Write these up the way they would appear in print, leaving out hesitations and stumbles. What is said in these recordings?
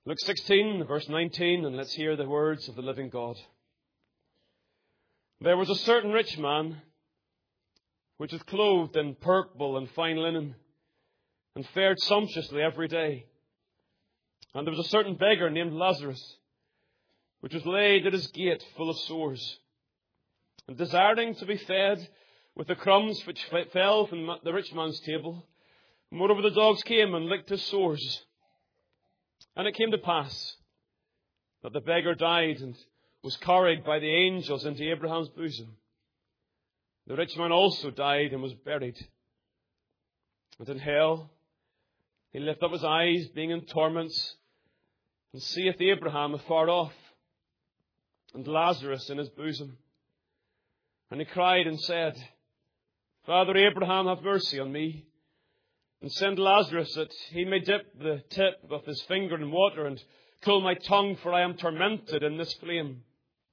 Luke 16, verse 19, and let's hear the words of the living God. There was a certain rich man, which was clothed in purple and fine linen, and fared sumptuously every day. And there was a certain beggar named Lazarus, which was laid at his gate full of sores, and desiring to be fed with the crumbs which fell from the rich man's table. Moreover, the dogs came and licked his sores. And it came to pass that the beggar died and was carried by the angels into Abraham's bosom. The rich man also died and was buried. And in hell he lifted up his eyes, being in torments, and seeth Abraham afar off, and Lazarus in his bosom. And he cried and said, Father Abraham, have mercy on me, and send Lazarus that he may dip the tip of his finger in water and cool my tongue, for I am tormented in this flame.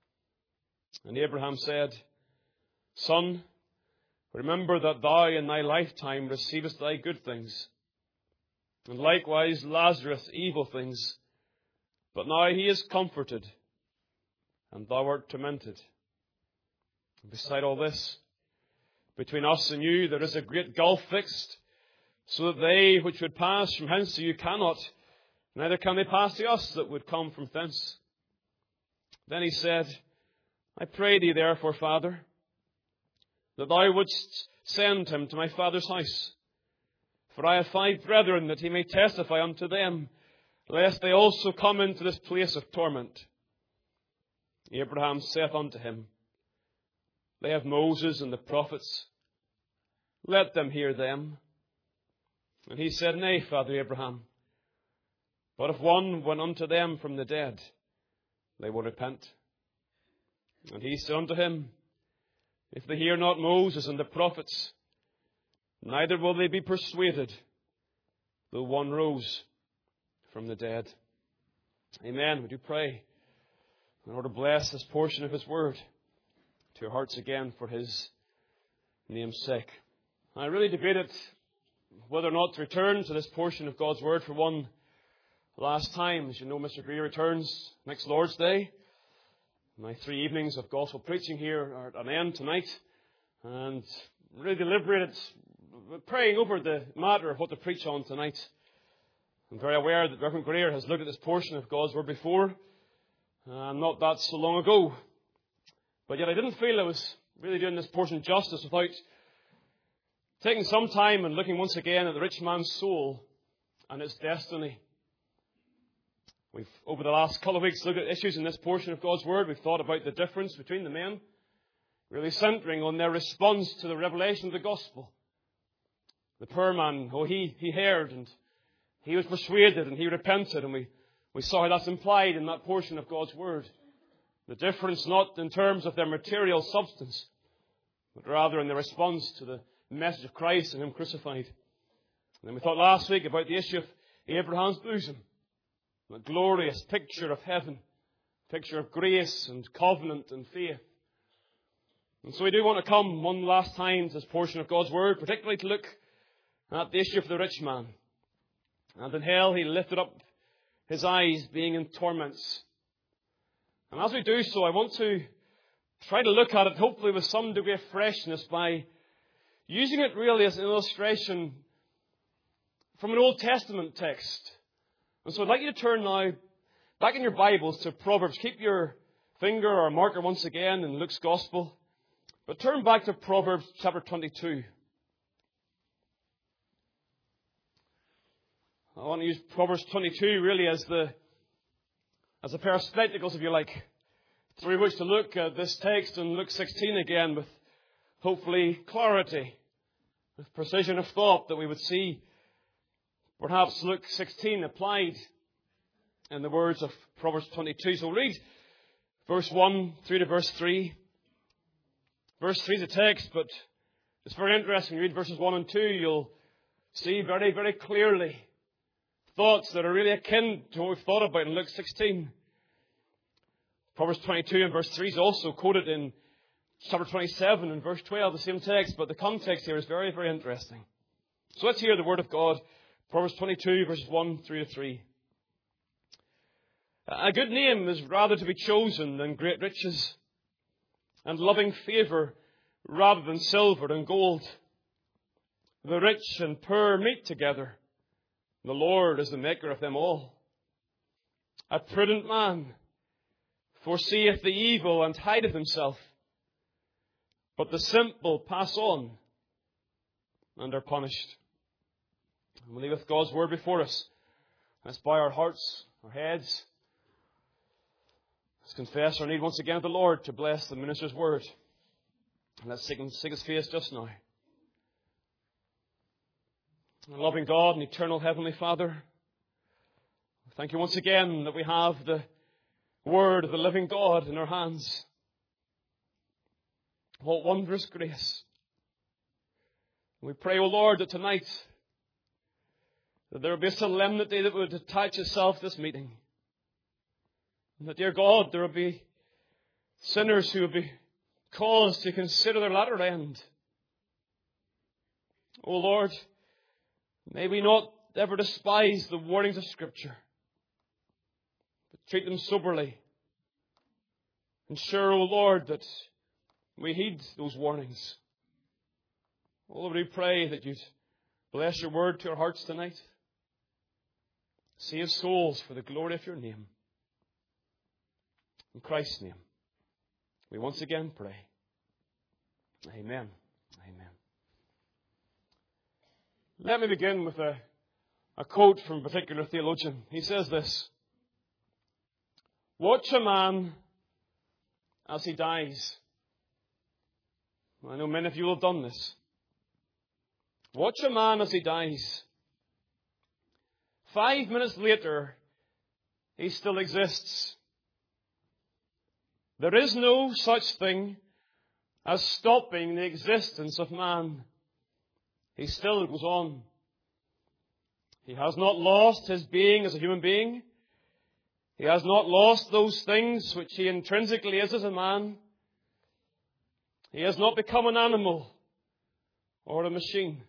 And Abraham said, Son, remember that thou in thy lifetime receivest thy good things, and likewise Lazarus evil things. But now he is comforted, and thou art tormented. And beside all this, between us and you there is a great gulf fixed, so that they which would pass from hence to you cannot, neither can they pass to us that would come from thence. Then he said, I pray thee therefore, Father, that thou wouldst send him to my father's house. For I have 5 brethren, that he may testify unto them, lest they also come into this place of torment. Abraham saith unto him, They have Moses and the prophets. Let them hear them. And he said, Nay, Father Abraham, but if one went unto them from the dead, they will repent. And he said unto him, If they hear not Moses and the prophets, neither will they be persuaded, though one rose from the dead. Amen. Would you pray in order to bless this portion of his word to your hearts again for his name's sake. I really debated whether or not to return to this portion of God's word for one last time. As you know, Mr. Greer returns next Lord's Day. My 3 evenings of gospel preaching here are at an end tonight, and really deliberated, praying over the matter of what to preach on tonight. I'm very aware that Reverend Greer has looked at this portion of God's word before, not that so long ago. But yet I didn't feel I was really doing this portion justice without taking some time and looking once again at the rich man's soul and its destiny. We've, over the last couple of weeks, looked at issues in this portion of God's word. We've thought about the difference between the men, really centering on their response to the revelation of the gospel. The poor man, he heard and he was persuaded and he repented, and we saw how that's implied in that portion of God's word. The difference not in terms of their material substance, but rather in their response to the message of Christ and him crucified. And then we thought last week about the issue of Abraham's bosom, a glorious picture of heaven, picture of grace and covenant and faith. And so we do want to come one last time to this portion of God's word, particularly to look at the issue of the rich man. And in hell he lifted up his eyes, being in torments. And as we do so, I want to try to look at it hopefully with some degree of freshness by using it really as an illustration from an Old Testament text. And so I'd like you to turn now back in your Bibles to Proverbs. Keep your finger or marker once again in Luke's Gospel. But turn back to Proverbs chapter 22. I want to use Proverbs 22 really as a pair of spectacles, if you like, through which to look at this text and Luke 16 again with hopefully clarity, with precision of thought, that we would see perhaps Luke 16 applied in the words of Proverbs 22. So read verse 1 through to verse 3. Verse 3 is the text, but it's very interesting. You read verses 1 and 2, you'll see very, very clearly thoughts that are really akin to what we've thought about in Luke 16. Proverbs 22 and verse 3 is also quoted in chapter 27 and verse 12, the same text, but the context here is very, very interesting. So let's hear the word of God, Proverbs 22, verses 1 through to 3. A good name is rather to be chosen than great riches, and loving favour rather than silver and gold. The rich and poor meet together. The Lord is the maker of them all. A prudent man foreseeth the evil and hideth himself, but the simple pass on and are punished. And we leave God's word before us. Let's bow our hearts, our heads. Let's confess our need once again to the Lord to bless the minister's word. And let's seek His face just now. Loving God and eternal Heavenly Father, thank you once again that we have the Word of the living God in our hands. What wondrous grace. We pray, O Lord, that tonight that there will be a solemnity that would attach itself to this meeting. And that, dear God, there will be sinners who will be caused to consider their latter end. O Lord, may we not ever despise the warnings of Scripture, but treat them soberly. Ensure, O Lord, that we heed those warnings. O Lord, we pray that you'd bless your word to our hearts tonight. Save souls for the glory of your name. In Christ's name, we once again pray. Amen. Amen. Let me begin with a quote from a particular theologian. He says this: "Watch a man as he dies." I know many of you have done this. Watch a man as he dies. 5 minutes later, he still exists. There is no such thing as stopping the existence of man. He still goes on. He has not lost his being as a human being. He has not lost those things which he intrinsically is as a man. He has not become an animal or a machine.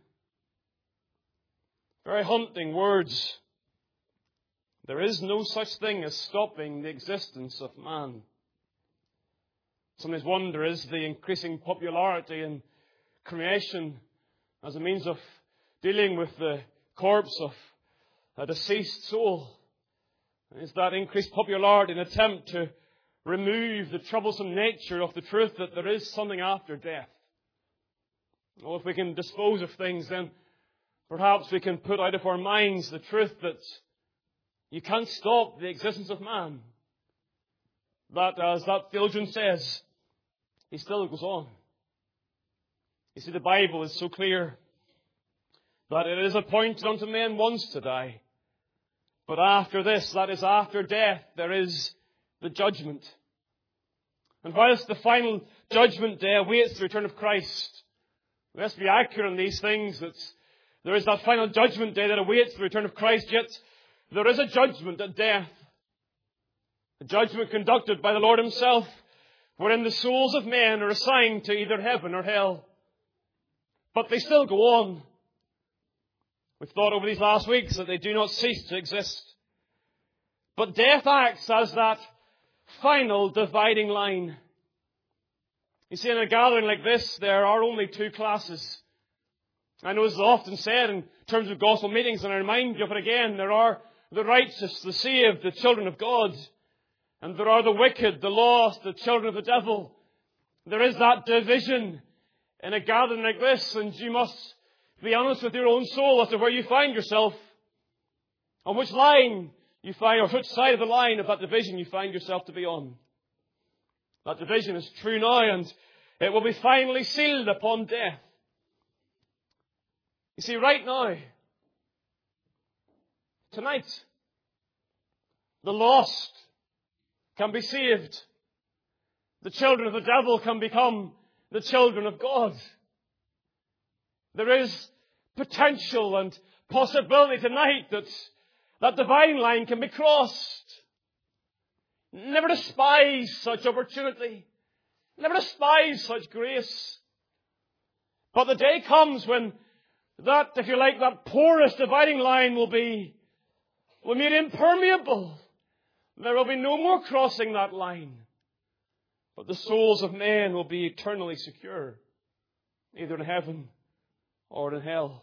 Very haunting words. There is no such thing as stopping the existence of man. Sometimes wonder, is the increasing popularity in cremation as a means of dealing with the corpse of a deceased soul, is that increased popularity an attempt to remove the troublesome nature of the truth that there is something after death? Well, if we can dispose of things, then perhaps we can put out of our minds the truth that you can't stop the existence of man. That, as that theologian says, he still goes on. You see, the Bible is so clear that it is appointed unto men once to die. But after this, that is after death, there is the judgment. And whilst the final judgment day awaits the return of Christ, let's be accurate in these things, that there is that final judgment day that awaits the return of Christ, yet there is a judgment at death. A judgment conducted by the Lord Himself, wherein the souls of men are assigned to either heaven or hell. But they still go on. We've thought over these last weeks that they do not cease to exist. But death acts as that final dividing line. You see, in a gathering like this, there are only two classes. I know this is often said in terms of gospel meetings, and I remind you of it again. There are the righteous, the saved, the children of God. And there are the wicked, the lost, the children of the devil. There is that division in a gathering like this, and you must be honest with your own soul as to where you find yourself, on which line you find, or which side of the line of that division you find yourself to be on. That division is true now, and it will be finally sealed upon death. You see, right now, tonight, the lost can be saved. The children of the devil can become the children of God. There is potential and possibility tonight that that dividing line can be crossed. Never despise such opportunity. Never despise such grace. But the day comes when that, if you like, that porous dividing line will be made impermeable. There will be no more crossing that line. But the souls of men will be eternally secure, either in heaven or in hell.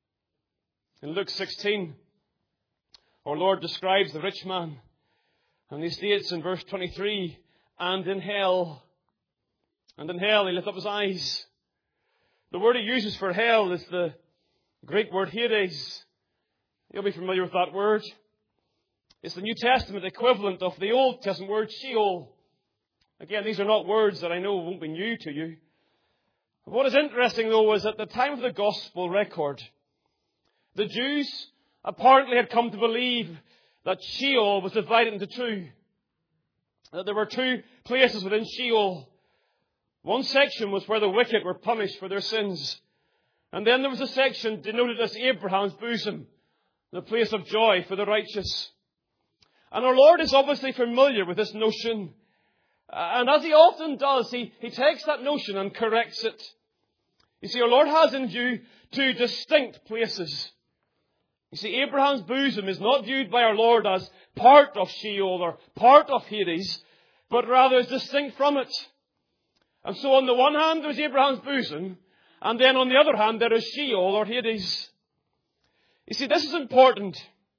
In Luke 16, our Lord describes the rich man, and he states in verse 23, and in hell he lifted up his eyes. The word he uses for hell is the Greek word Hades. You'll be familiar with that word. It's the New Testament equivalent of the Old Testament word Sheol. Again, these are not words that I know won't be new to you. What is interesting, though, is at the time of the Gospel record, the Jews apparently had come to believe that Sheol was divided into two. That there were two places within Sheol. One section was where the wicked were punished for their sins. And then there was a section denoted as Abraham's bosom, the place of joy for the righteous. And our Lord is obviously familiar with this notion. And as he often does, he takes that notion and corrects it. You see, our Lord has in view two distinct places. You see, Abraham's bosom is not viewed by our Lord as part of Sheol or part of Hades, but rather as distinct from it. And so on the one hand, there's Abraham's bosom, and then on the other hand, there is Sheol or Hades. You see, this is important,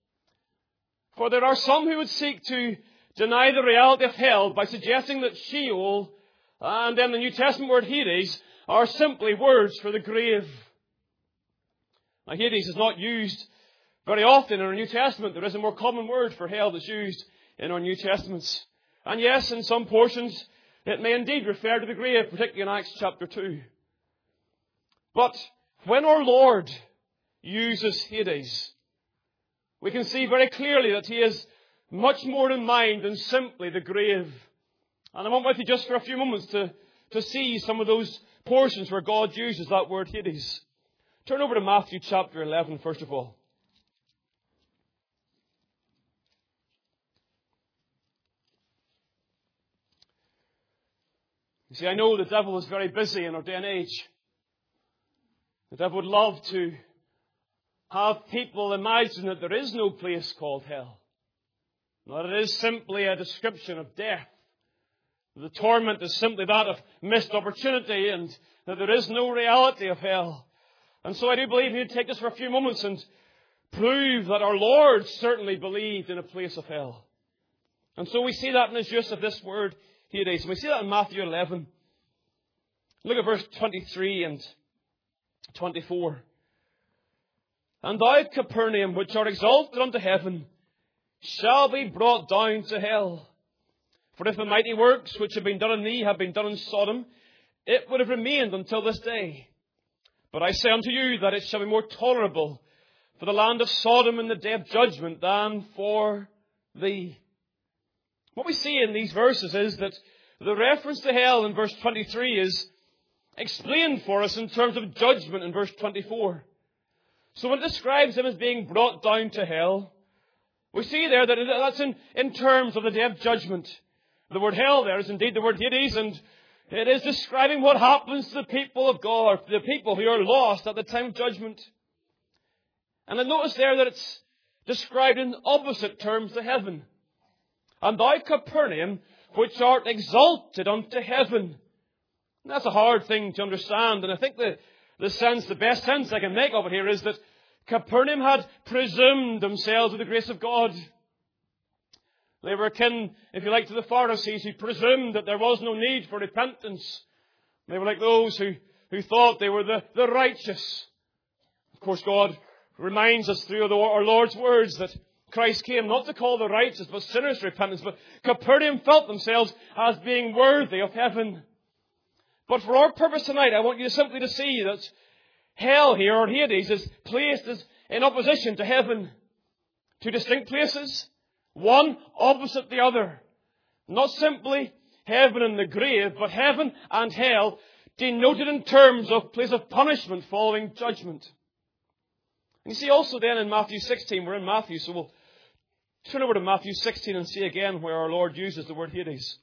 for there are some who would seek to deny the reality of hell by suggesting that Sheol and then the New Testament word Hades are simply words for the grave. Now, Hades is not used very often in our New Testament. There is a more common word for hell that's used in our New Testaments. And yes, in some portions, it may indeed refer to the grave, particularly in Acts chapter 2. But when our Lord uses Hades, we can see very clearly that he has much more in mind than simply the grave. And I want with you just for a few moments to see some of those portions where God uses that word Hades. Turn over to Matthew chapter 11, first of all. You see, I know the devil is very busy in our day and age. The devil would love to have people imagine that there is no place called hell. That it is simply a description of death. The torment is simply that of missed opportunity, and that there is no reality of hell. And so I do believe we need to take this for a few moments and prove that our Lord certainly believed in a place of hell. And so we see that in his use of this word Hades. And we see that in Matthew 11. Look at verse 23 and 24. And thou, Capernaum, which art exalted unto heaven, shall be brought down to hell. For if the mighty works which have been done in thee have been done in Sodom, it would have remained until this day. But I say unto you that it shall be more tolerable for the land of Sodom in the day of judgment than for thee. What we see in these verses is that the reference to hell in verse 23 is explained for us in terms of judgment in verse 24. So when it describes him as being brought down to hell, we see there that that's in terms of the day of judgment. The word hell there is indeed the word Hades, and it is describing what happens to the people of God, the people who are lost at the time of judgment. And I notice there that it's described in opposite terms to heaven. And thou, Capernaum, which art exalted unto heaven. And that's a hard thing to understand, and I think the best sense I can make of it here is that Capernaum had presumed themselves with the grace of God. They were akin, if you like, to the Pharisees who presumed that there was no need for repentance. They were like those who thought they were the righteous. Of course, God reminds us through our Lord's words that Christ came not to call the righteous but sinners to repentance. But Capernaum felt themselves as being worthy of heaven. But for our purpose tonight, I want you simply to see that hell here, or Hades, is placed as in opposition to heaven. Two distinct places, one opposite the other. Not simply heaven and the grave, but heaven and hell denoted in terms of place of punishment following judgment. And you see also then in Matthew 16, we're in Matthew, so we'll turn over to Matthew 16 and see again where our Lord uses the word Hades.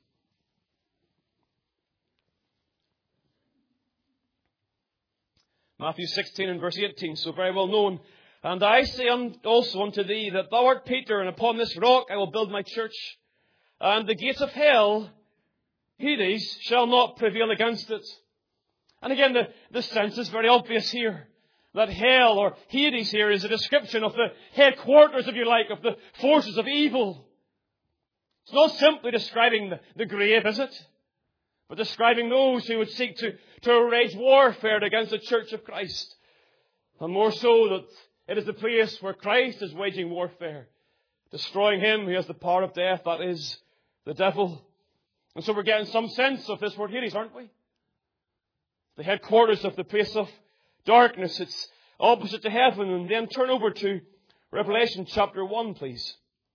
Matthew 16 and verse 18, so very well known. And I say also unto thee that thou art Peter, and upon this rock I will build my church, and the gates of hell, Hades, shall not prevail against it. And again, the sense is very obvious here. That hell, or Hades here, is a description of the headquarters, if you like, of the forces of evil. It's not simply describing the grave, is it? But describing those who would seek to wage warfare against the Church of Christ. And more so that it is the place where Christ is waging warfare, destroying him who has the power of death, that is, the devil. And so we're getting some sense of this word Hades, aren't we? The headquarters of the place of darkness. It's opposite to heaven. And then turn over to Revelation chapter 1, please.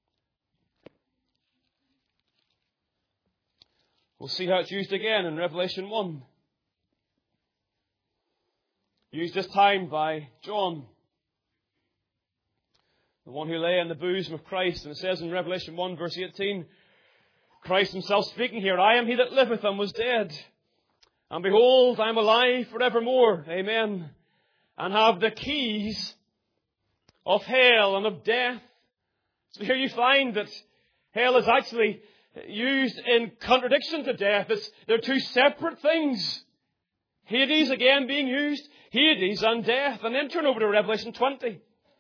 We'll see how it's used again in Revelation 1. Used this time by John, the one who lay in the bosom of Christ. And it says in Revelation 1 verse 18, Christ himself speaking here, I am he that liveth and was dead. And behold, I am alive forevermore. Amen. And have the keys of hell and of death. So here you find that hell is actually used in contradiction to death. They're two separate things. Hades again being used. Hades and death. And then turn over to Revelation 20.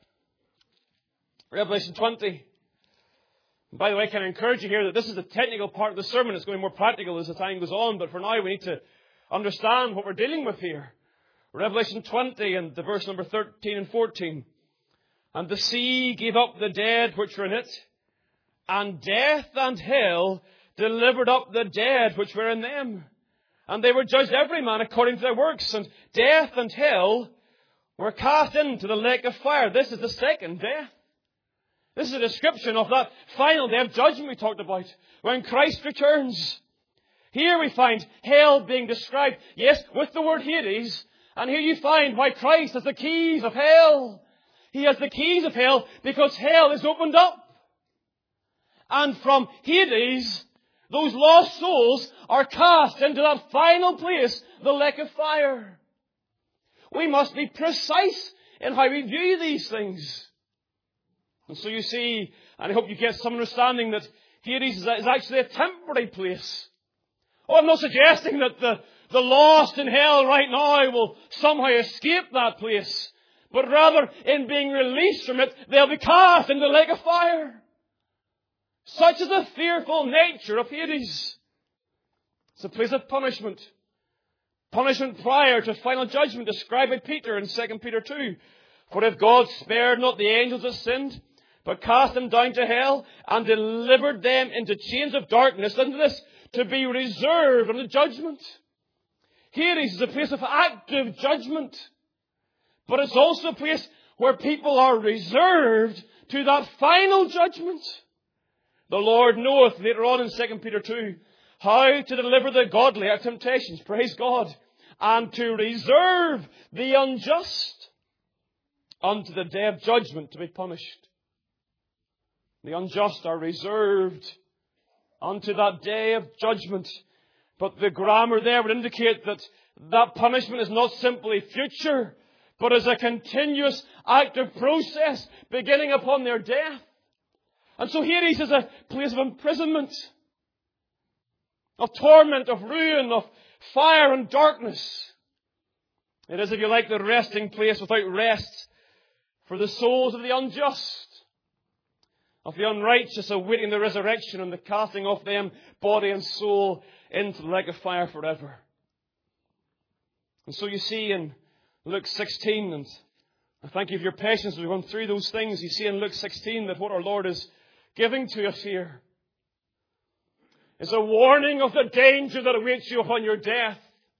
Revelation 20. And by the way, I can encourage you here that this is the technical part of the sermon. It's going to be more practical as the time goes on. But for now, we need to understand what we're dealing with here. Revelation 20 and the verse number 13 and 14. And the sea gave up the dead which were in it, and death and hell delivered up the dead which were in them. And they were judged every man according to their works. And death and hell were cast into the lake of fire. This is the second death. This is a description of that final day of judgment we talked about, when Christ returns. Here we find hell being described, yes, with the word Hades. And here you find why Christ has the keys of hell. He has the keys of hell because hell is opened up. And from Hades, those lost souls are cast into that final place, the lake of fire. We must be precise in how we view these things. And so you see, and I hope you get some understanding that Hades is actually a temporary place. Oh, I'm not suggesting that the lost in hell right now will somehow escape that place. But rather, in being released from it, they'll be cast into the lake of fire. Such is the fearful nature of Hades. It's a place of punishment. Punishment prior to final judgment described by Peter in 2 Peter 2. For if God spared not the angels that sinned, but cast them down to hell and delivered them into chains of darkness, listen to this, to be reserved unto judgment. Hades is a place of active judgment. But it's also a place where people are reserved to that final judgment. The Lord knoweth, later on in 2 Peter 2, how to deliver the godly out of temptations, praise God, and to reserve the unjust unto the day of judgment to be punished. The unjust are reserved unto that day of judgment. But the grammar there would indicate that that punishment is not simply future, but is a continuous active process beginning upon their death. And so Hades is a place of imprisonment, of torment, of ruin, of fire and darkness. It is, if you like, the resting place without rest for the souls of the unjust, of the unrighteous awaiting the resurrection and the casting of them, body and soul, into the lake of fire forever. And so you see in Luke 16, and I thank you for your patience as we run through those things, you see in Luke 16 that what our Lord is giving to us here is a warning of the danger that awaits you upon your death.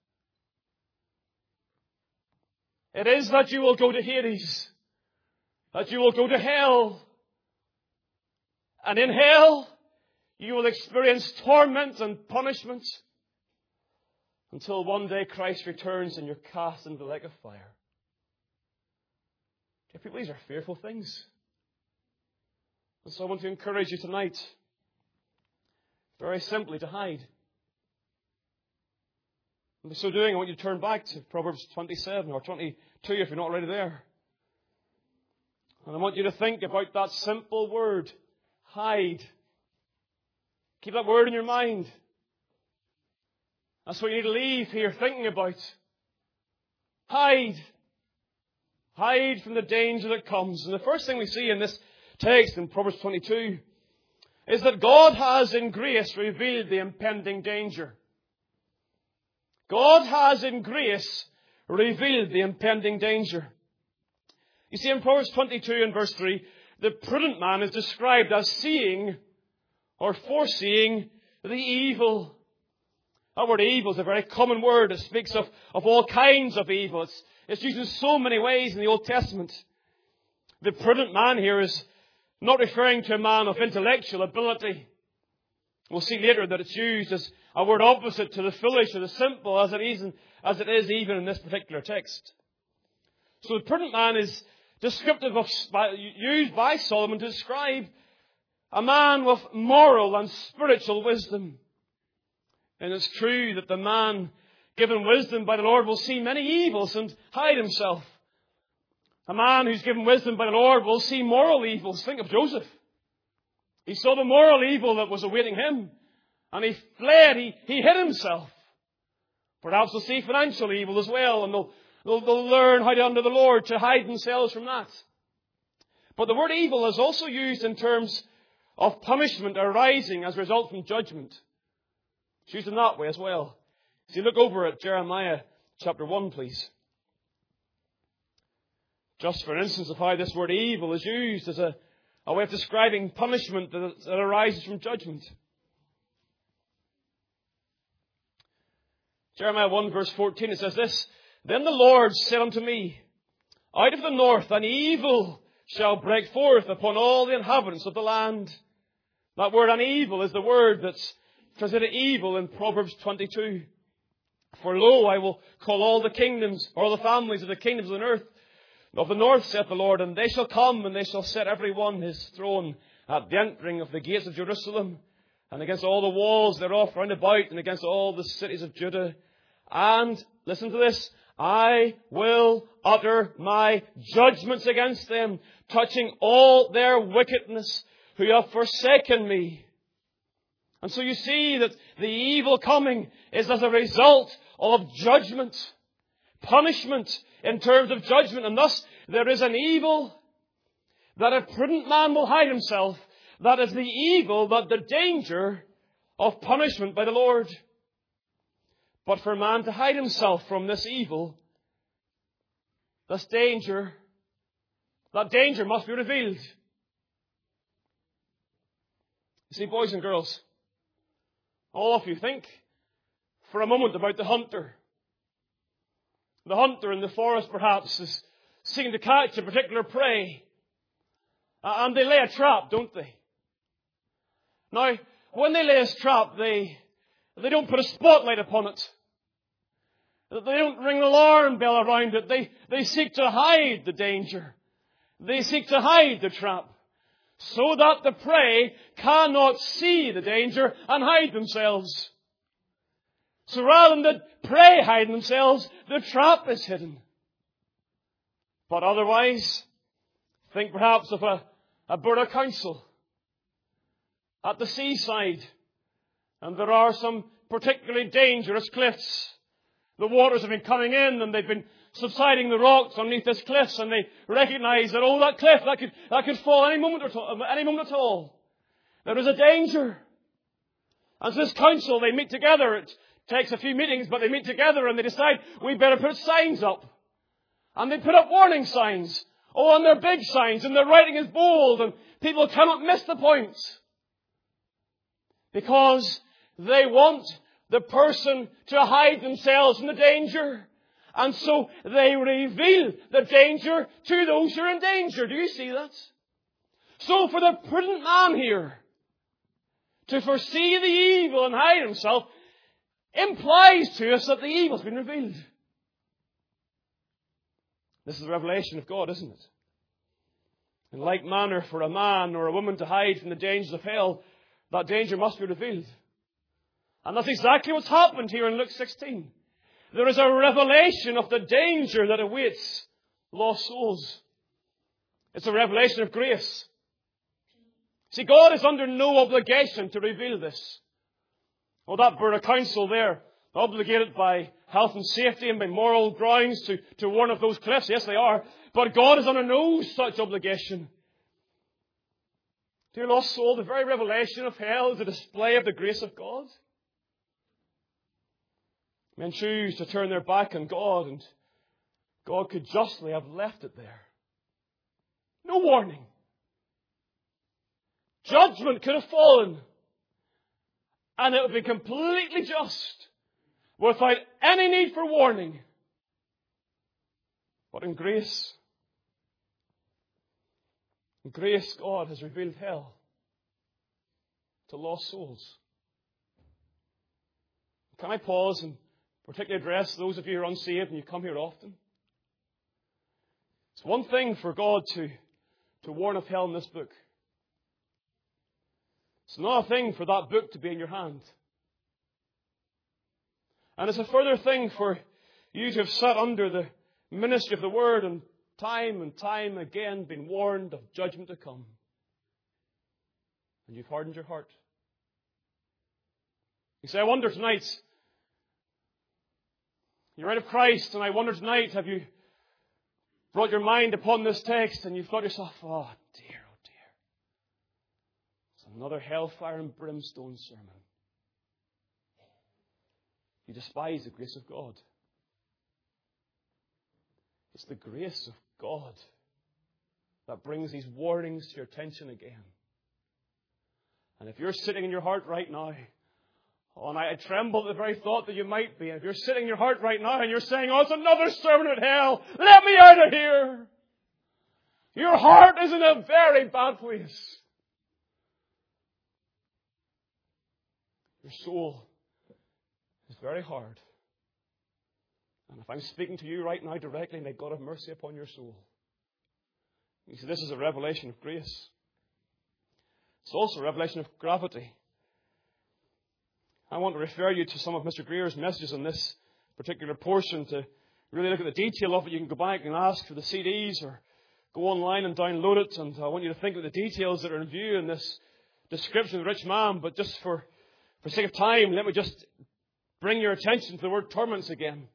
It is that you will go to Hades, that you will go to hell. And in hell, you will experience torment and punishment until one day Christ returns and you're cast into the lake of fire. Dear people, these are fearful things. And so I want to encourage you tonight, very simply, to hide. And by so doing, I want you to turn back to Proverbs 27 or 22 if you're not already there. And I want you to think about that simple word, hide. Keep that word in your mind. That's what you need to leave here thinking about. Hide. Hide from the danger that comes. And the first thing we see in this text in Proverbs 22 is that God has in grace revealed the impending danger. God has in grace revealed the impending danger. You see, in Proverbs 22 and verse 3, the prudent man is described as seeing or foreseeing the evil. That word evil is a very common word. It speaks of all kinds of evil. It's used in so many ways in the Old Testament. The prudent man here is not referring to a man of intellectual ability. We'll see later that it's used as a word opposite to the foolish or the simple, as it is even in this particular text. So the prudent man is descriptive used by Solomon to describe a man with moral and spiritual wisdom. And it's true that the man given wisdom by the Lord will see many evils and hide himself. A man who's given wisdom by the Lord will see moral evils. Think of Joseph. He saw the moral evil that was awaiting him, and he fled. He hid himself. Perhaps they'll see financial evil as well, and they'll learn how to, under the Lord, to hide themselves from that. But the word evil is also used in terms of punishment arising as a result from judgment. It's used in that way as well. So you look over at Jeremiah chapter 1, please. Just for an instance of how this word evil is used as a way of describing punishment that arises from judgment. Jeremiah 1 verse 14, it says this, Then the Lord said unto me, Out of the north an evil shall break forth upon all the inhabitants of the land. That word an evil is the word that's translated evil in Proverbs 22. For lo, I will call all the kingdoms, or the families of the kingdoms of the earth, of the north, saith the Lord, and they shall come, and they shall set every one his throne at the entering of the gates of Jerusalem, and against all the walls thereof round about, and against all the cities of Judah. And, listen to this, I will utter my judgments against them, touching all their wickedness, who have forsaken me. And so you see that the evil coming is as a result of judgment, punishment in terms of judgment. And thus there is an evil that a prudent man will hide himself. That is the evil, that the danger of punishment by the Lord. But for a man to hide himself from this evil, this danger, that danger must be revealed. You see, boys and girls, all of you, think for a moment about the hunter. The hunter in the forest perhaps is seeking to catch a particular prey. And they lay a trap, don't they? Now, when they lay a trap, they don't put a spotlight upon it. They don't ring an alarm bell around it. They seek to hide the danger. They seek to hide the trap, so that the prey cannot see the danger and hide themselves. So rather than the prey hiding themselves, the trap is hidden. But otherwise, think perhaps of a bird of council at the seaside, and there are some particularly dangerous cliffs. The waters have been coming in, and they've been subsiding the rocks underneath this cliffs, and they recognize that, that cliff, that could fall any moment at all. There is a danger. And so this council, they meet together. It takes a few meetings, but they meet together and they decide, we better put signs up. And they put up warning signs. And they're big signs, and their writing is bold, and people cannot miss the point. Because they want the person to hide themselves from the danger. And so they reveal the danger to those who are in danger. Do you see that? So for the prudent man here to foresee the evil and hide himself implies to us that the evil has been revealed. This is the revelation of God, isn't it? In like manner, for a man or a woman to hide from the dangers of hell, that danger must be revealed. And that's exactly what's happened here in Luke 16. There is a revelation of the danger that awaits lost souls. It's a revelation of grace. See, God is under no obligation to reveal this. Well, that Board of Council there, obligated by health and safety and by moral grounds to warn of those cliffs. Yes, they are. But God is under no such obligation. Dear lost soul, the very revelation of hell is a display of the grace of God. Men choose to turn their back on God, and God could justly have left it there. No warning. Judgment could have fallen, and it would be completely just, without any need for warning. But in grace, God has revealed hell to lost souls. Can I pause and particularly address those of you who are unsaved and you come here often? It's one thing for God to warn of hell in this book. It's another thing for that book to be in your hand. And it's a further thing for you to have sat under the ministry of the Word and time again been warned of judgment to come. And you've hardened your heart. You say, I wonder tonight, you're out of Christ, and I wonder tonight, have you brought your mind upon this text and you've thought to yourself, oh dear, it's another hellfire and brimstone sermon. You despise the grace of God. It's the grace of God that brings these warnings to your attention again. And if you're sitting in your heart right now, and I tremble at the very thought that you might be, if you're sitting in your heart right now and you're saying, oh, it's another sermon at hell, let me out of here. Your heart is in a very bad place. Your soul is very hard. And if I'm speaking to you right now directly, may God have mercy upon your soul. You see, this is a revelation of grace. It's also a revelation of gravity. I want to refer you to some of Mr. Greer's messages on this particular portion to really look at the detail of it. You can go back and ask for the CDs or go online and download it. And I want you to think of the details that are in view in this description of the rich man. But just for sake of time, let me just bring your attention to the word torments again.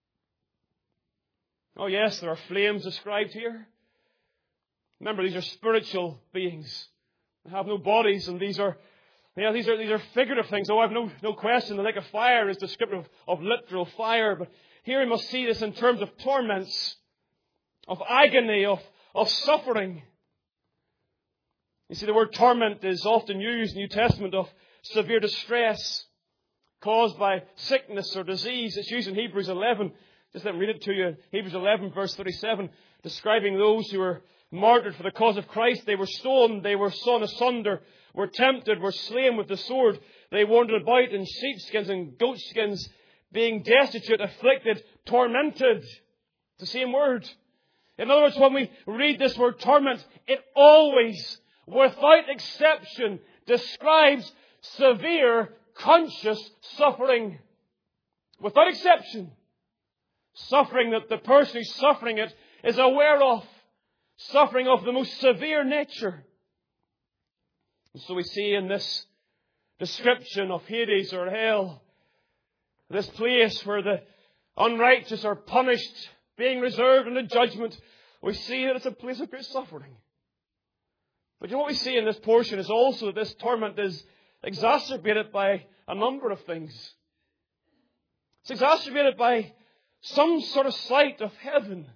Oh yes, there are flames described here. Remember, these are spiritual beings. They have no bodies, and these are figurative things. Oh, I have no question. The lake of fire is descriptive of literal fire. But here we must see this in terms of torments, of agony, of suffering. You see, the word torment is often used in the New Testament of severe distress caused by sickness or disease. It's used in Hebrews 11. Just let me read it to you. Hebrews 11, verse 37, describing those who were martyred for the cause of Christ. They were stoned, they were sawn asunder, were tempted, were slain with the sword. They wandered about in sheepskins and goatskins, being destitute, afflicted, tormented. It's the same word. In other words, when we read this word torment, it always, without exception, describes severe, conscious suffering. Without exception. Suffering that the person who's suffering it is aware of. Suffering of the most severe nature. And so we see in this description of Hades or hell, this place where the unrighteous are punished, being reserved unto judgment, we see that it's a place of great suffering. But you know what we see in this portion is also that this torment is exacerbated by a number of things. It's exacerbated by some sort of sight of heaven.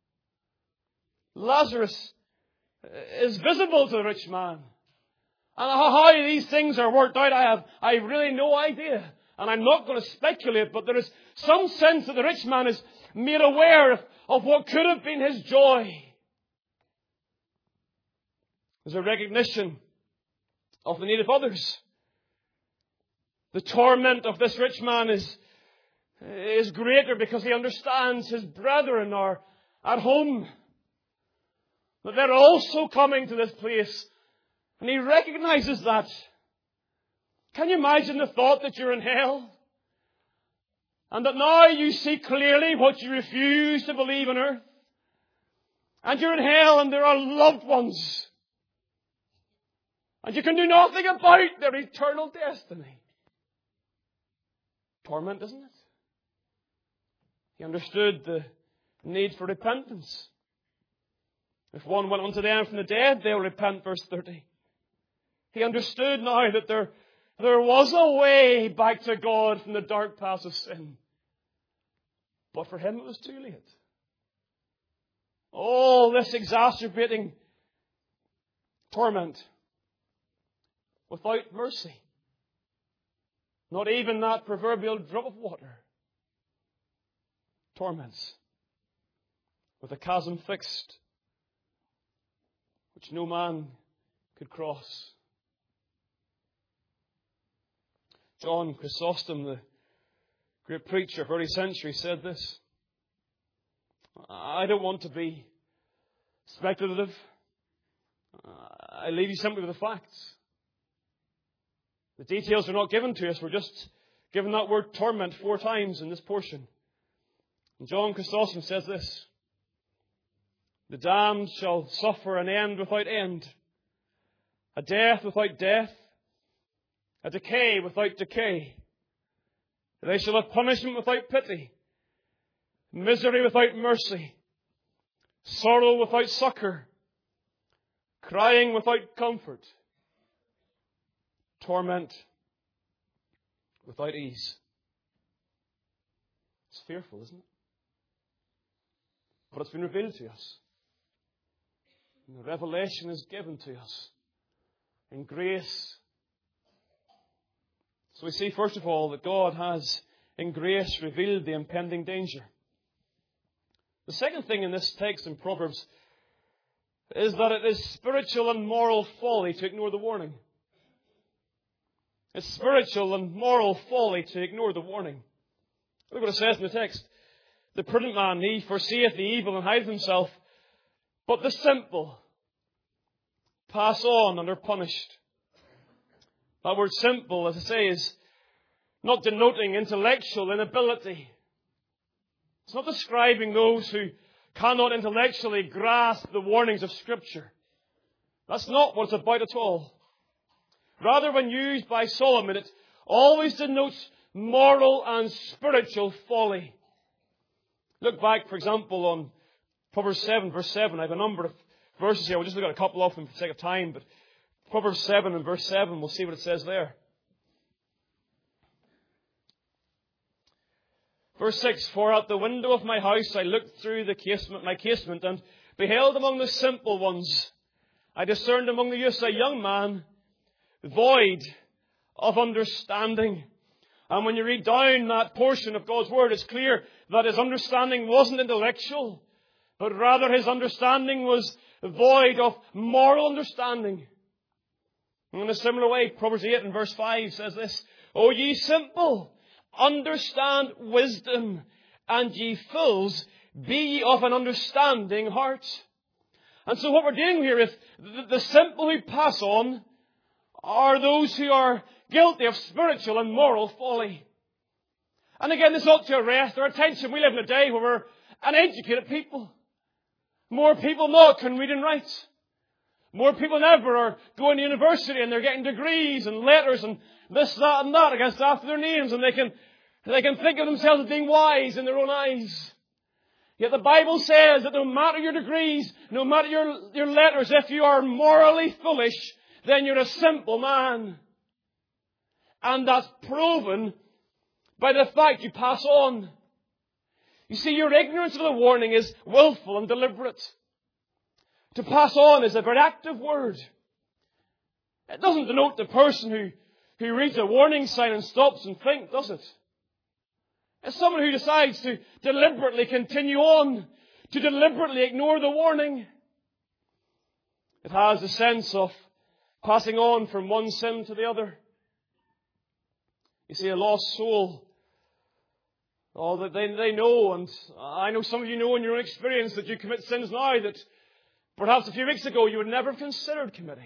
Lazarus is visible to the rich man. And how these things are worked out, I have really no idea. And I'm not going to speculate, but there is some sense that the rich man is made aware of what could have been his joy. There's a recognition of the need of others. The torment of this rich man is greater because he understands his brethren are at home. That they're also coming to this place. And he recognizes that. Can you imagine the thought that you're in hell? And that now you see clearly what you refuse to believe on earth? And you're in hell and there are loved ones. And you can do nothing about their eternal destiny. Torment, isn't it? He understood the need for repentance. If one went unto them from the dead, they'll repent, verse 30. He understood now that there was a way back to God from the dark paths of sin. But for him it was too late. All this exacerbating torment without mercy. Not even that proverbial drop of water. Torments with a chasm fixed which no man could cross. John Chrysostom, the great preacher of early century, said this: I don't want to be speculative. I leave you simply with the facts. The details are not given to us. We're just given that word torment 4 times in this portion. And John Chrysostom says this: the damned shall suffer an end without end, a death without death, a decay without decay. They shall have punishment without pity, misery without mercy, sorrow without succour, crying without comfort, torment without ease. It's fearful, isn't it? But it's been revealed to us. And the revelation is given to us in grace. So we see, first of all, that God has, in grace, revealed the impending danger. The second thing in this text in Proverbs is that it is spiritual and moral folly to ignore the warning. It's spiritual and moral folly to ignore the warning. Look what it says in the text. The prudent man, he foreseeth the evil and hideth himself, but the simple pass on and are punished. That word simple, as I say, is not denoting intellectual inability. It's not describing those who cannot intellectually grasp the warnings of Scripture. That's not what it's about at all. Rather, when used by Solomon, it always denotes moral and spiritual folly. Look back, for example, on Proverbs 7, verse 7. I have a number of verses here. We'll just look at a couple of them for the sake of time. But Proverbs 7 and verse 7, we'll see what it says there. Verse 6, for at the window of my house I looked through my casement, and beheld among the simple ones, I discerned among the youths a young man, void of understanding. And when you read down that portion of God's Word, it's clear that his understanding wasn't intellectual, but rather his understanding was void of moral understanding. And in a similar way, Proverbs 8 and verse 5 says this: O ye simple, understand wisdom, and ye fools, be ye of an understanding heart. And so what we're dealing here with, the simple who pass on are those who are guilty of spiritual and moral folly. And again, this ought to arrest our attention. We live in a day where we're uneducated people. More people now can read and write. More people than ever are going to university and they're getting degrees and letters and this, that and that against after their names, and they can think of themselves as being wise in their own eyes. Yet the Bible says that no matter your degrees, no matter your letters, if you are morally foolish, then you're a simple man. And that's proven by the fact you pass on. You see, your ignorance of the warning is willful and deliberate. To pass on is a very active word. It doesn't denote the person who reads a warning sign and stops and thinks, does it? It's someone who decides to deliberately continue on, to deliberately ignore the warning. It has a sense of passing on from one sin to the other. You see, a lost soul, all that they know, and I know some of you know in your own experience that you commit sins now that perhaps a few weeks ago you would never have considered committing.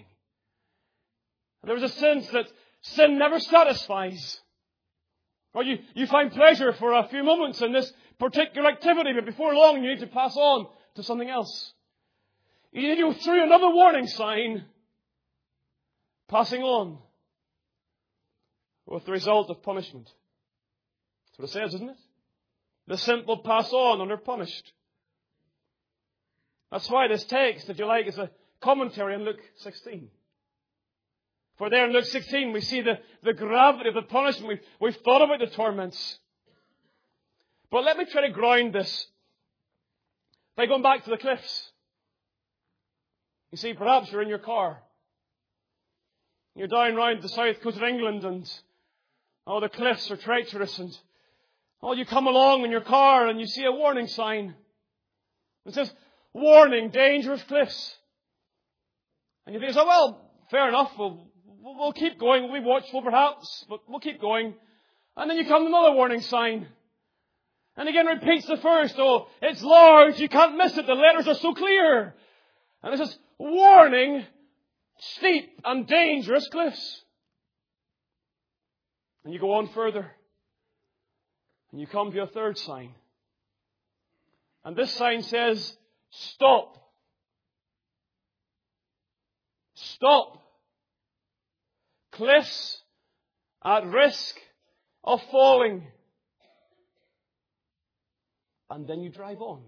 And there was a sense that sin never satisfies. Or you find pleasure for a few moments in this particular activity, but before long you need to pass on to something else. You need to go through another warning sign passing on with the result of punishment. That's what it says, isn't it? The simple pass on and are punished. That's why this text, if you like, is a commentary on Luke 16. For there in Luke 16 we see the gravity of the punishment. We've thought about the torments. But let me try to ground this by going back to the cliffs. You see, perhaps you're in your car. You're down round the south coast of England and the cliffs are treacherous and you come along in your car and you see a warning sign. It says, warning, dangerous cliffs. And you think, well, fair enough, we'll keep going, we'll be watchful perhaps, but we'll keep going. And then you come to another warning sign. And again repeats the first, it's large, you can't miss it, the letters are so clear. And it says, warning, steep and dangerous cliffs. And you go on further. And you come to a third sign. And this sign says, stop. Stop. Cliffs at risk of falling. And then you drive on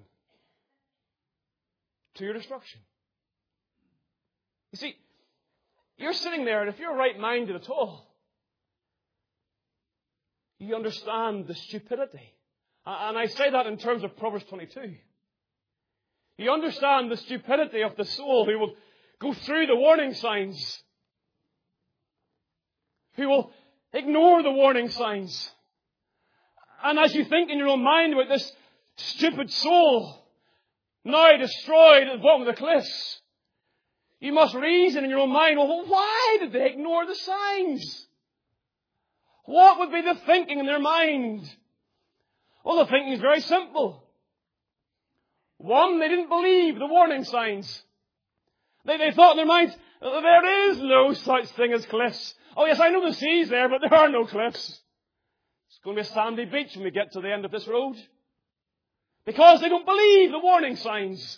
to your destruction. You see, you're sitting there, and if you're right-minded at all, you understand the stupidity. And I say that in terms of Proverbs 22. You understand the stupidity of the soul who will go through the warning signs, who will ignore the warning signs. And as you think in your own mind about this stupid soul, now destroyed at the bottom of the cliffs, you must reason in your own mind, well, why did they ignore the signs? What would be the thinking in their mind? Well, the thinking is very simple. One, they didn't believe the warning signs. They thought in their minds, there is no such thing as cliffs. Oh yes, I know the sea's there, but there are no cliffs. It's going to be a sandy beach when we get to the end of this road. Because they don't believe the warning signs.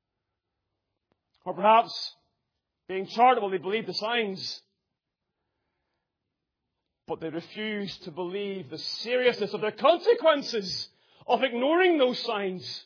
Or perhaps, being charitable, they believe the signs. But they refuse to believe the seriousness of the consequences of ignoring those signs.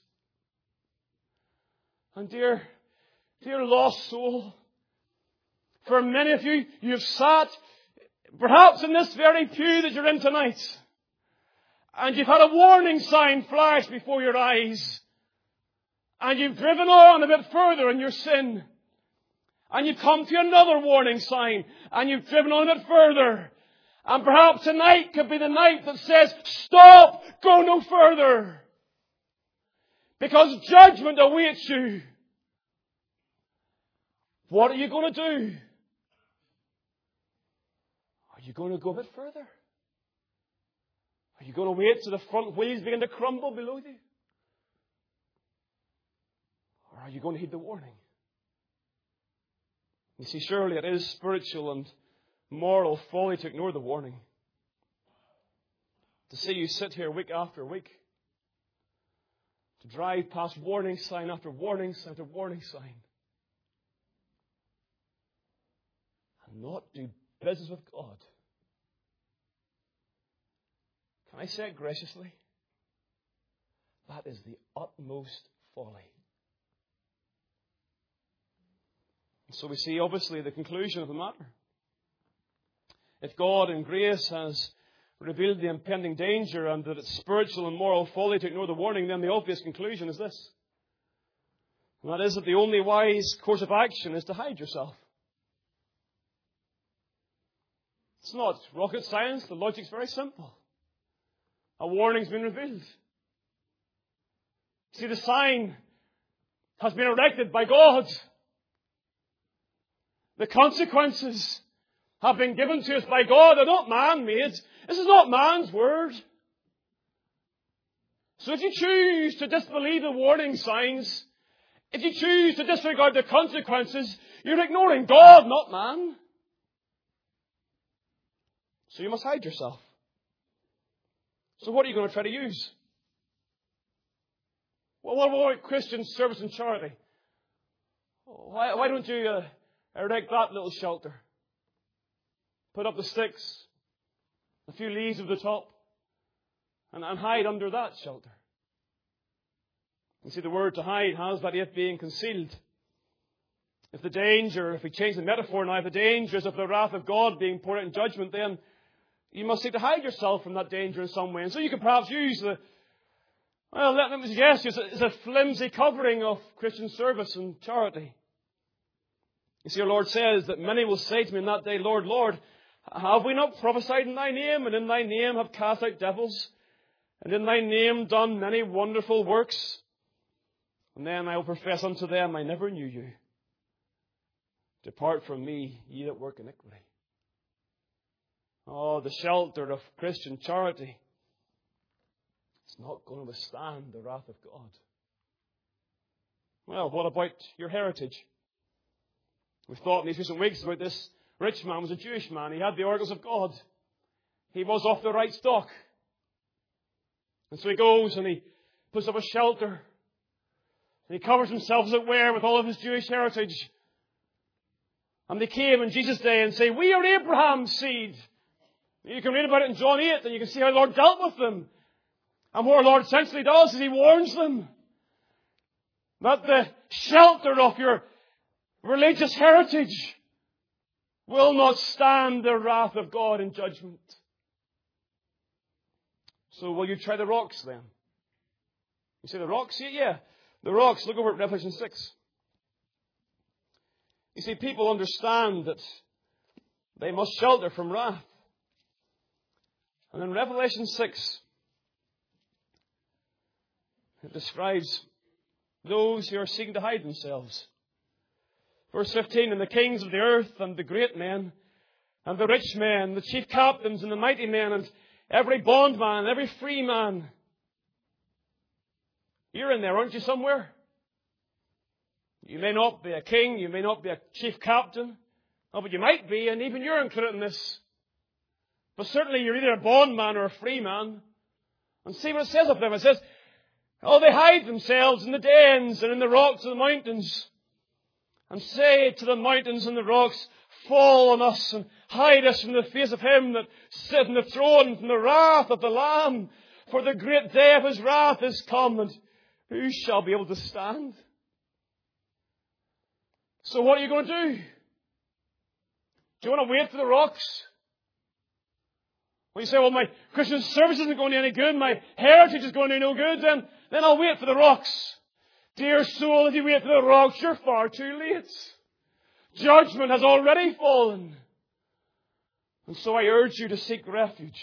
And dear lost soul, for many of you, you've sat perhaps in this very pew that you're in tonight, and you've had a warning sign flash before your eyes, and you've driven on a bit further in your sin, and you've come to another warning sign, and you've driven on a bit further. And perhaps tonight could be the night that says, stop, go no further. Because judgment awaits you. What are you going to do? Are you going to go a bit further? Are you going to wait till the front wheels begin to crumble below you? Or are you going to heed the warning? You see, surely it is spiritual and moral folly to ignore the warning. To see you sit here week after week. To drive past warning sign after warning sign after warning sign. And not do business with God. Can I say it graciously? That is the utmost folly. And so we see obviously the conclusion of the matter. If God in grace has revealed the impending danger and that it's spiritual and moral folly to ignore the warning, then the obvious conclusion is this. And that is that the only wise course of action is to hide yourself. It's not rocket science. The logic's very simple. A warning's been revealed. See, the sign has been erected by God. The consequences have been given to us by God. They're not man-made. This is not man's word. So if you choose to disbelieve the warning signs, if you choose to disregard the consequences, you're ignoring God, not man. So you must hide yourself. So what are you going to try to use? Well, what about Christian service and charity? Why don't you erect that little shelter? put up the sticks, a few leaves over the top, and hide under that shelter. You see, the word to hide has that it being concealed. If we change the metaphor now, if the danger is of the wrath of God being poured out in judgment, then you must seek to hide yourself from that danger in some way. And so you could perhaps use let me suggest it's a flimsy covering of Christian service and charity. You see, our Lord says that many will say to me in that day, Lord, Lord, have we not prophesied in thy name, and in thy name have cast out devils, and in thy name done many wonderful works? And then I will profess unto them, I never knew you. Depart from me, ye that work iniquity. Oh, the shelter of Christian charity. It's not going to withstand the wrath of God. Well, what about your heritage? We've thought in these recent weeks about this rich man was a Jewish man. He had the oracles of God. He was off the right stock. And so he goes and he puts up a shelter. And he covers himself, as it were, with all of his Jewish heritage. And they came in Jesus' day and say, we are Abraham's seed. You can read about it in John 8 and you can see how the Lord dealt with them. And what our Lord essentially does is He warns them that the shelter of your religious heritage will not stand the wrath of God in judgment. So will you try the rocks then? You say the rocks? Yeah. The rocks. Look over at Revelation 6. You see, people understand that they must shelter from wrath. And in Revelation 6, it describes those who are seeking to hide themselves. Verse 15, and the kings of the earth, and the great men, and the rich men, the chief captains, and the mighty men, and every bondman, and every free man. You're in there, aren't you, somewhere? You may not be a king, you may not be a chief captain, but you might be, and even you're included in this. But certainly you're either a bondman or a free man. And see what it says of them. It says, they hide themselves in the dens and in the rocks of the mountains. And say to the mountains and the rocks, fall on us and hide us from the face of Him that sitteth on the throne and from the wrath of the Lamb. For the great day of His wrath is come, and who shall be able to stand? So what are you going to do? Do you want to wait for the rocks? Well, you say, well, my Christian service isn't going to do any good, my heritage is going to do no good, then I'll wait for the rocks. Dear soul, if you wait for the rocks, you're far too late. Judgment has already fallen. And so I urge you to seek refuge,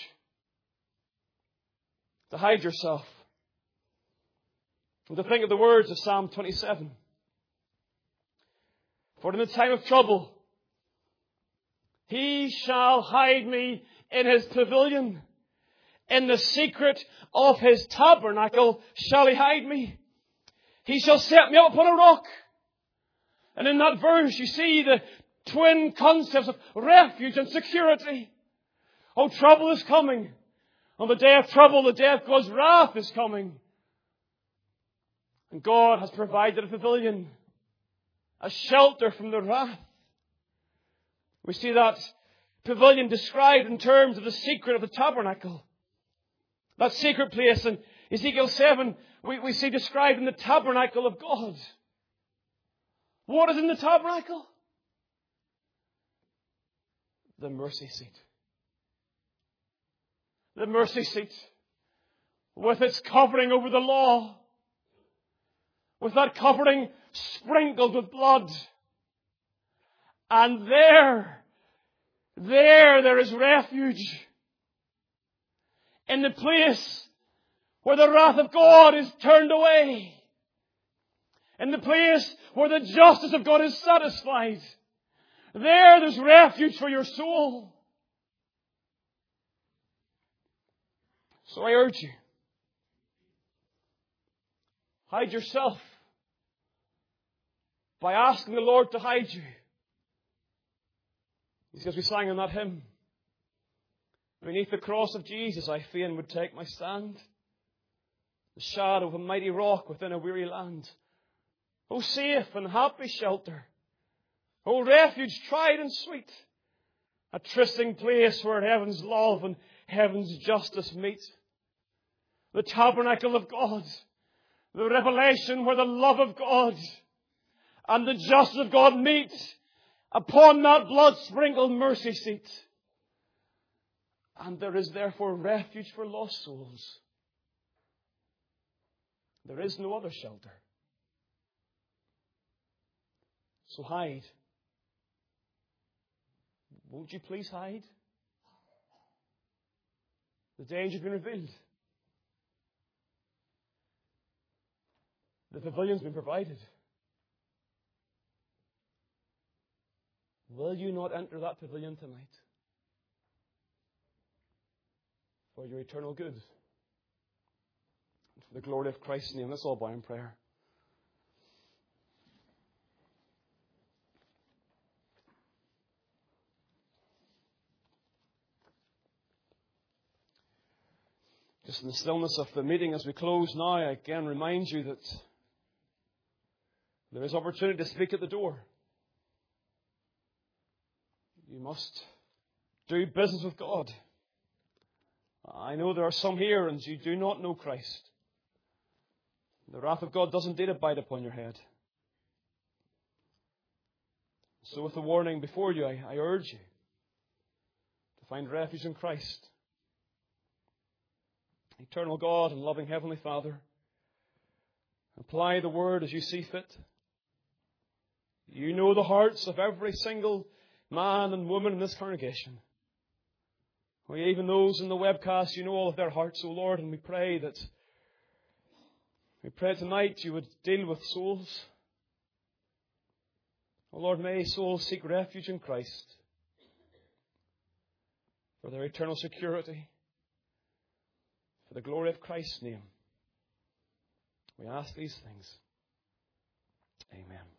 to hide yourself, and to think of the words of Psalm 27. For in the time of trouble, He shall hide me in His pavilion. In the secret of His tabernacle shall He hide me. He shall set me up upon a rock. And in that verse you see the twin concepts of refuge and security. Oh, trouble is coming. On the day of trouble, the day of God's wrath is coming. And God has provided a pavilion, a shelter from the wrath. We see that pavilion described in terms of the secret of the tabernacle. That secret place in Ezekiel 7, we see described in the tabernacle of God. What is in the tabernacle? The mercy seat. The mercy seat, with its covering over the law, with that covering sprinkled with blood. And there is refuge. In the place where the wrath of God is turned away. In the place where the justice of God is satisfied. There's refuge for your soul. So I urge you, hide yourself by asking the Lord to hide you. Because we sang in that hymn, beneath the cross of Jesus I fain would take my stand, the shadow of a mighty rock within a weary land. O safe and happy shelter, O refuge tried and sweet, A trysting place where heaven's love and heaven's justice meet. The tabernacle of God. The revelation where the love of God and the justice of God meet upon that blood-sprinkled mercy seat. And there is therefore refuge for lost souls. There is no other shelter. So hide. Won't you please hide? The danger has been revealed. The pavilion's been provided. Will you not enter that pavilion tonight? For your eternal good. And for the glory of Christ's name. Let's all bow in prayer. Just in the stillness of the meeting as we close now, I again remind you that there is opportunity to speak at the door. You must do business with God. I know there are some here and you do not know Christ. The wrath of God does indeed abide upon your head. So with the warning before you, I urge you to find refuge in Christ. Eternal God and loving Heavenly Father, apply the word as you see fit. You know the hearts of every single man and woman in this congregation. Or even those in the webcast, you know all of their hearts, O Lord, and we pray tonight you would deal with souls. O Lord, may souls seek refuge in Christ for their eternal security. For the glory of Christ's name, we ask these things. Amen.